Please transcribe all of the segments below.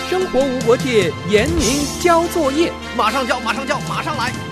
生活无国界，严明交作业， 马上交，马上交，马上来。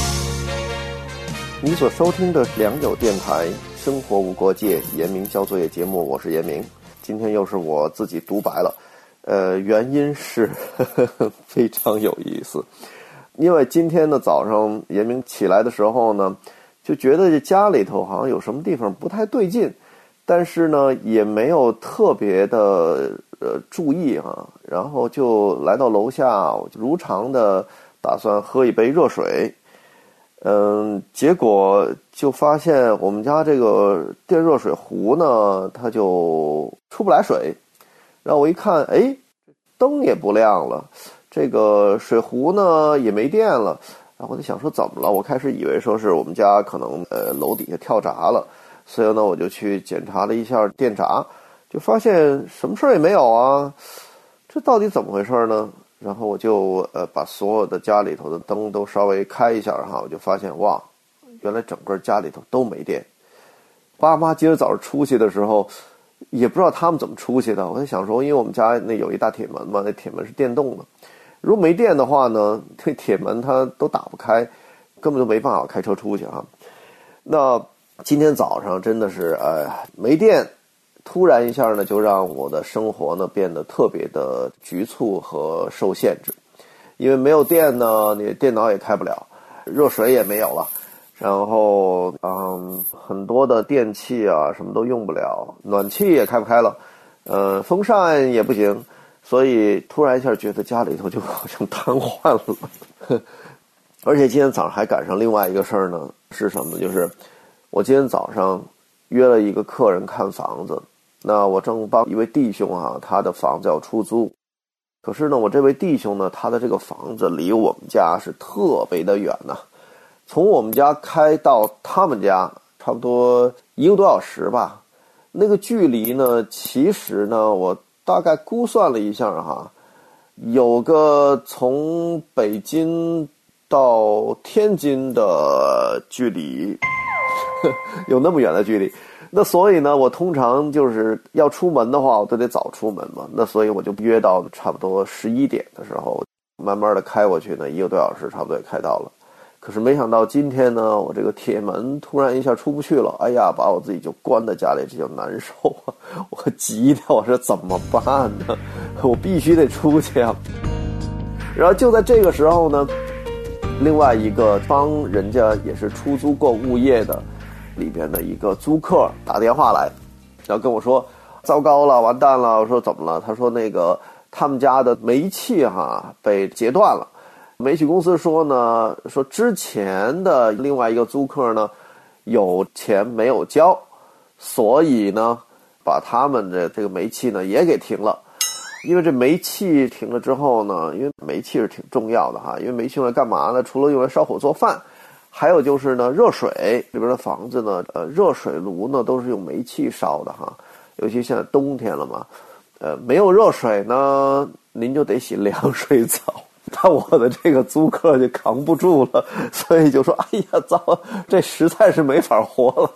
你所收听的良友电台生活无国界严明交作业节目，我是严明。今天又是我自己独白了，原因是非常有意思。因为今天的早上严明起来的时候呢，就觉得这家里头好像有什么地方不太对劲，但是呢也没有特别的注意啊，然后就来到楼下，如常的打算喝一杯热水。结果就发现我们家这个电热水壶呢，它就出不来水。然后我一看，灯也不亮了，这个水壶呢也没电了。然后我就想说怎么了？我开始以为说是我们家可能楼底下跳闸了，所以呢我就去检查了一下电闸，就发现什么事儿也没有啊。这到底怎么回事呢？然后我就把所有的家里头的灯都稍微开一下哈，我就发现哇，原来整个家里头都没电。爸妈今儿早上出去的时候，也不知道他们怎么出去的。我在想说，因为我们家那有一大铁门嘛，那铁门是电动的，如果没电的话呢，这铁门它都打不开，根本就没办法开车出去啊。那今天早上真的是没电。突然一下呢，就让我的生活呢变得特别的局促和受限制，因为没有电呢，你电脑也开不了，热水也没有了，然后很多的电器啊什么都用不了，暖气也开不开了，风扇也不行，所以突然一下觉得家里头就好像瘫痪了。而且今天早上还赶上另外一个事儿呢，是什么？就是我今天早上约了一个客人看房子。那我正帮一位弟兄啊，他的房子要出租，可是呢我这位弟兄呢，他的这个房子离我们家是特别的远呢，从我们家开到他们家差不多1个多小时吧。那个距离呢，其实呢我大概估算了一下哈，有个从北京到天津的距离，有那么远的距离。那所以呢，我通常就是要出门的话，我都得早出门嘛。那所以我就约到差不多11点的时候，慢慢的开过去呢，1个多小时差不多也开到了。可是没想到今天呢，我这个铁门突然一下出不去了，哎呀，把我自己就关在家里，这就难受啊！我急的，我说怎么办呢？我必须得出去啊！然后就在这个时候呢，另外一个帮人家也是出租过物业的。里边的一个租客打电话来，然后跟我说糟糕了，完蛋了。我说怎么了？他说那个他们家的煤气被截断了。煤气公司说呢，说之前的另外一个租客呢有钱没有交，所以呢把他们的这个煤气呢也给停了。因为这煤气停了之后呢，因为煤气是挺重要的哈，因为煤气用来干嘛呢？除了用来烧火做饭，还有就是呢，热水这边的房子呢，热水炉呢都是用煤气烧的哈，尤其现在冬天了嘛，没有热水呢，您就得洗凉水澡。但我的这个租客就扛不住了，所以就说：“哎呀，糟，这实在是没法活了。”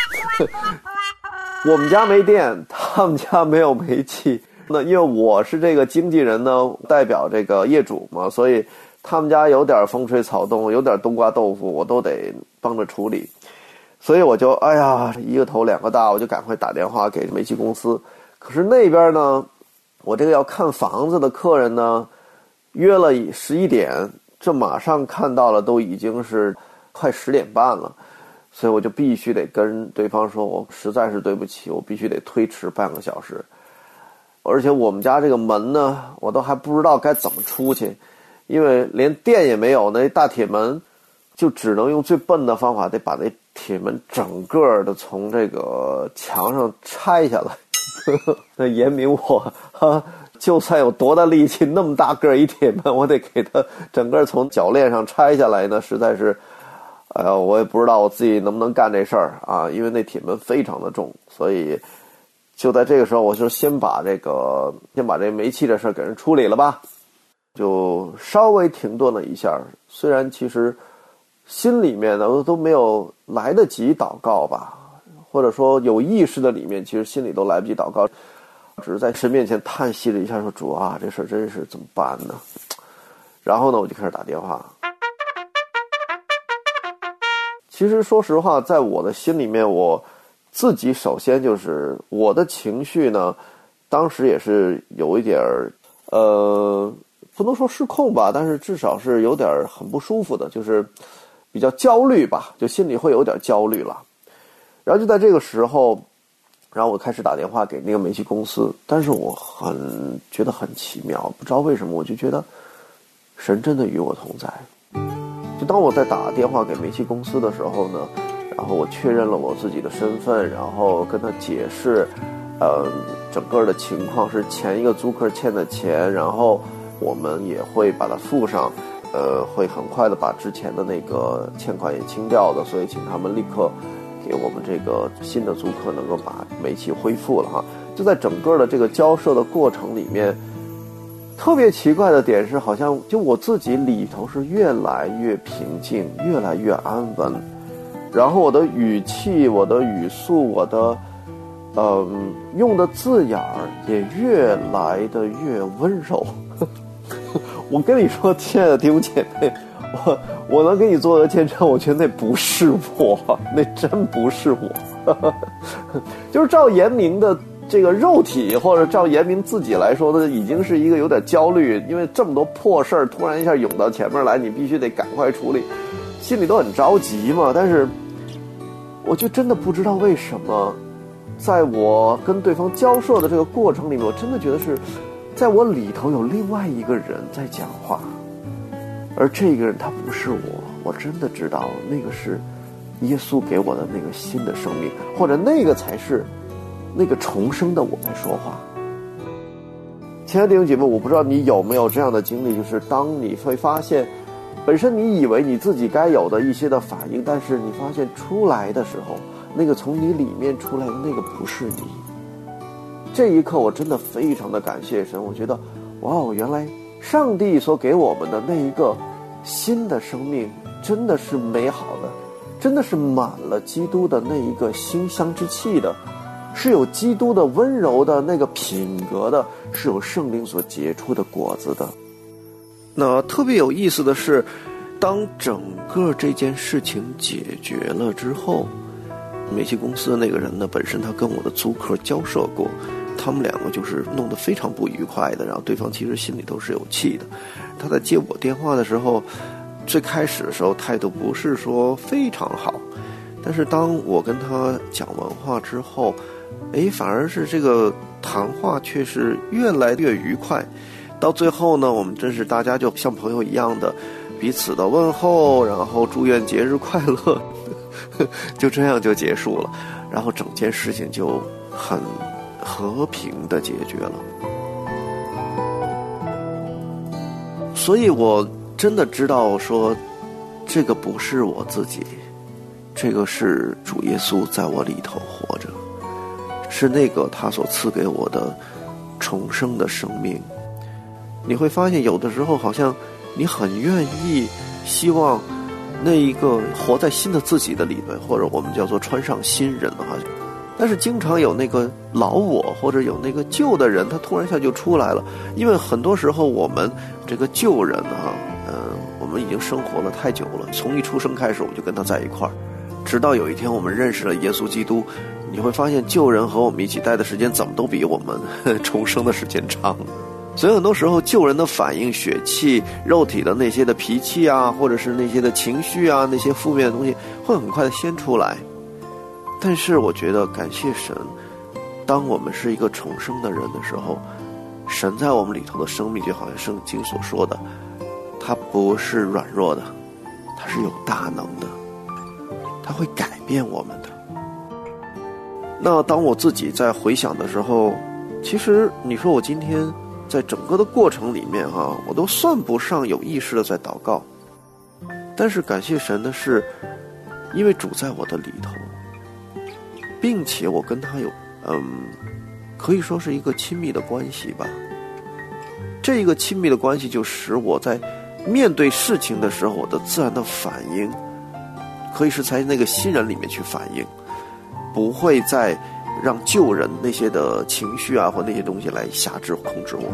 我们家没电，他们家没有煤气。那因为我是这个经纪人呢，代表这个业主嘛，所以他们家有点风吹草动，有点冬瓜豆腐，我都得帮着处理。所以我就一个头两个大，我就赶快打电话给煤气公司。可是那边呢，我这个要看房子的客人呢，约了11点，这马上看到了都已经是快10点半了，所以我就必须得跟对方说，我实在是对不起，我必须得推迟半个小时。而且我们家这个门呢，我都还不知道该怎么出去，因为连电也没有，那大铁门就只能用最笨的方法，得把那铁门整个的从这个墙上拆下来。那严明我就算有多大力气，那么大个一铁门，我得给它整个从铰链上拆下来呢，实在是我也不知道我自己能不能干这事儿啊，因为那铁门非常的重，所以就在这个时候，我就先把这煤气的事给人处理了吧，就稍微停顿了一下。虽然其实心里面呢都没有来得及祷告吧，或者说有意识的里面，其实心里都来不及祷告。 只是在神面前叹息了一下，说主啊，这事真是怎么办呢？然后呢，我就开始打电话。其实说实话，在我的心里面，我自己首先就是我的情绪呢，当时也是有一点不能说失控吧，但是至少是有点很不舒服的，就是比较焦虑吧，就心里会有点焦虑了。然后就在这个时候，然后我开始打电话给那个煤气公司，但是我觉得很奇妙，不知道为什么，我就觉得神真的与我同在。就当我在打电话给煤气公司的时候呢，然后我确认了我自己的身份，然后跟他解释整个的情况是前一个租客欠的钱，然后我们也会把它付上，会很快的把之前的那个欠款也清掉的，所以请他们立刻给我们这个新的租客能够把煤气恢复了哈。就在整个的这个交涉的过程里面，特别奇怪的点是，好像就我自己里头是越来越平静，越来越安稳，然后我的语气、我的语速、我的用的字眼儿也越来的越温柔。我跟你说，亲爱的弟兄姐妹，我能给你做个见证，我觉得那不是我，那真不是我。就是照严明的这个肉体，或者照严明自己来说的，已经是一个有点焦虑，因为这么多破事儿突然一下涌到前面来，你必须得赶快处理，心里都很着急嘛。但是我就真的不知道为什么，在我跟对方交涉的这个过程里面，我真的觉得是在我里头有另外一个人在讲话，而这个人他不是我真的知道那个是耶稣给我的那个新的生命，或者那个才是那个重生的我在说话。亲爱的弟兄姐妹，我不知道你有没有这样的经历，就是当你会发现本身你以为你自己该有的一些的反应，但是你发现出来的时候，那个从你里面出来的那个不是你。这一刻我真的非常的感谢神，我觉得哇哦，原来上帝所给我们的那一个新的生命真的是美好的，真的是满了基督的那一个馨香之气的，是有基督的温柔的那个品格的，是有圣灵所结出的果子的。那特别有意思的是，当整个这件事情解决了之后，煤气公司的那个人呢，本身他跟我的租客交涉过，他们两个就是弄得非常不愉快的，然后对方其实心里都是有气的。他在接我电话的时候，最开始的时候态度不是说非常好，但是当我跟他讲完话之后，反而是这个谈话却是越来越愉快。到最后呢，我们真是大家就像朋友一样的彼此的问候，然后祝愿节日快乐，就这样就结束了，然后整件事情就很和平的解决了。所以我真的知道说，这个不是我自己，这个是主耶稣在我里头活着，是那个他所赐给我的重生的生命。你会发现有的时候好像你很愿意希望那一个活在新的自己的里面，或者我们叫做穿上新人哈，但是经常有那个老我或者有那个旧的人，他突然一下就出来了。因为很多时候我们这个旧人我们已经生活了太久了，从一出生开始我们就跟他在一块儿，直到有一天我们认识了耶稣基督，你会发现旧人和我们一起待的时间怎么都比我们重生的时间长。所以很多时候旧人的反应、血气、肉体的那些的脾气啊，或者是那些的情绪啊，那些负面的东西会很快的先出来。但是我觉得感谢神，当我们是一个重生的人的时候，神在我们里头的生命就好像圣经所说的，它不是软弱的，它是有大能的，它会改变我们的。那当我自己在回想的时候，其实你说我今天在整个的过程里面我都算不上有意识的在祷告，但是感谢神的是，因为主在我的里头，并且我跟他有可以说是一个亲密的关系吧。这个亲密的关系就使我在面对事情的时候，我的自然的反应可以是在那个新人里面去反应，不会在让旧人那些的情绪啊或那些东西来辖制控制我。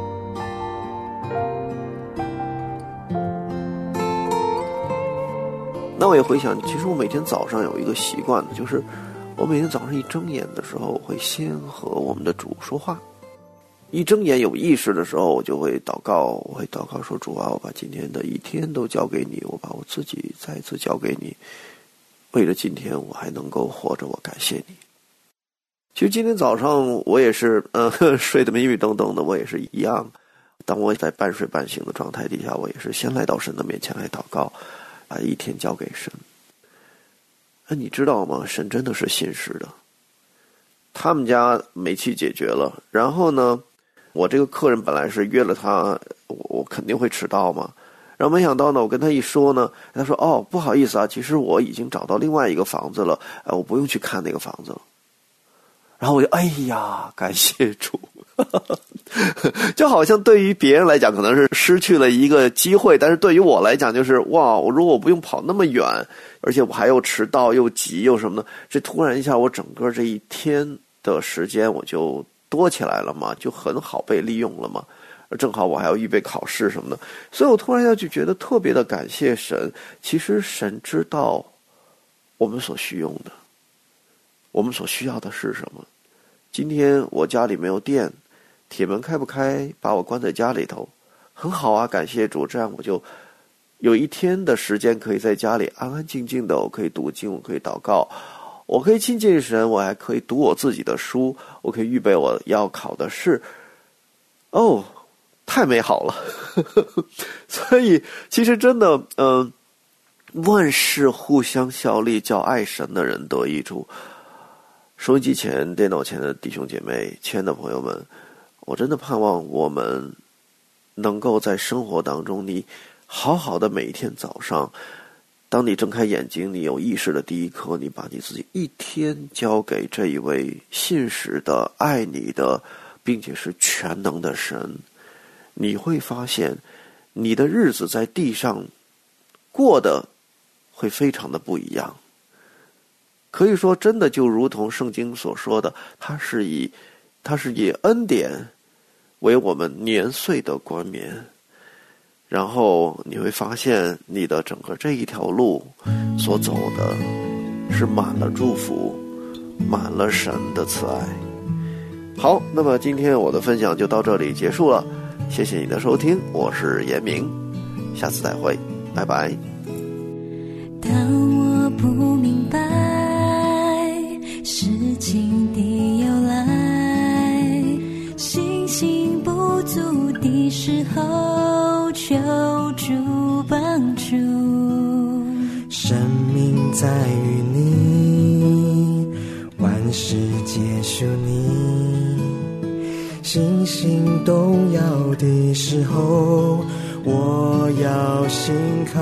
那我也回想，其实我每天早上有一个习惯，就是我每天早上一睁眼的时候，我会先和我们的主说话。一睁眼有意识的时候，我就会祷告，我会祷告说：主啊，我把今天的一天都交给你，我把我自己再一次交给你。为了今天我还能够活着，我感谢你。其实今天早上我也是睡得迷迷瞪瞪的，我也是一样。当我在半睡半醒的状态底下，我也是先来到神的面前来祷告，把一天交给神。你知道吗？神真的是信实的。他们家煤气解决了，然后呢，我这个客人本来是约了他，我肯定会迟到嘛。然后没想到呢，我跟他一说呢，他说：哦，不好意思啊，其实我已经找到另外一个房子了，我不用去看那个房子了。然后我就哎呀，感谢主。就好像对于别人来讲可能是失去了一个机会，但是对于我来讲就是哇，如果我不用跑那么远，而且我还又迟到又急又什么的，这突然一下我整个这一天的时间我就多起来了嘛，就很好被利用了嘛。正好我还要预备考试什么的，所以我突然就觉得特别的感谢神。其实神知道我们所需用的，我们所需要的是什么。今天我家里没有电，铁门开不开，把我关在家里头，很好啊，感谢主，这样我就有一天的时间可以在家里安安静静的，我可以读经，我可以祷告，我可以亲近神，我还可以读我自己的书，我可以预备我要考的试。哦，太美好了。所以其实真的万事互相效力，叫爱神的人得益处。收音机前电脑前的弟兄姐妹，亲爱的朋友们，我真的盼望我们能够在生活当中，你好好的每一天早上，当你睁开眼睛，你有意识的第一刻，你把你自己一天交给这一位信实的爱你的并且是全能的神，你会发现你的日子在地上过得会非常的不一样。可以说真的就如同圣经所说的，它是以恩典为我们年岁的冠冕。然后你会发现你的整个这一条路所走的是满了祝福，满了神的慈爱。好，那么今天我的分享就到这里结束了，谢谢你的收听，我是严明，下次再会，拜拜。 当我不明白事情的由来，信心不足的时候，求助帮助。 生命在于你，万事皆属你，信心动摇的时候，我要信靠。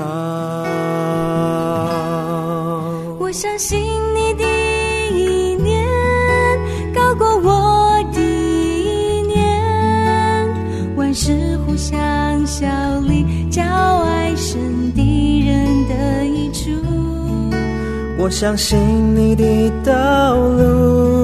我相信你的意念高过我的意念，万事互相效力，叫爱神的人得益处。 我相信你的道路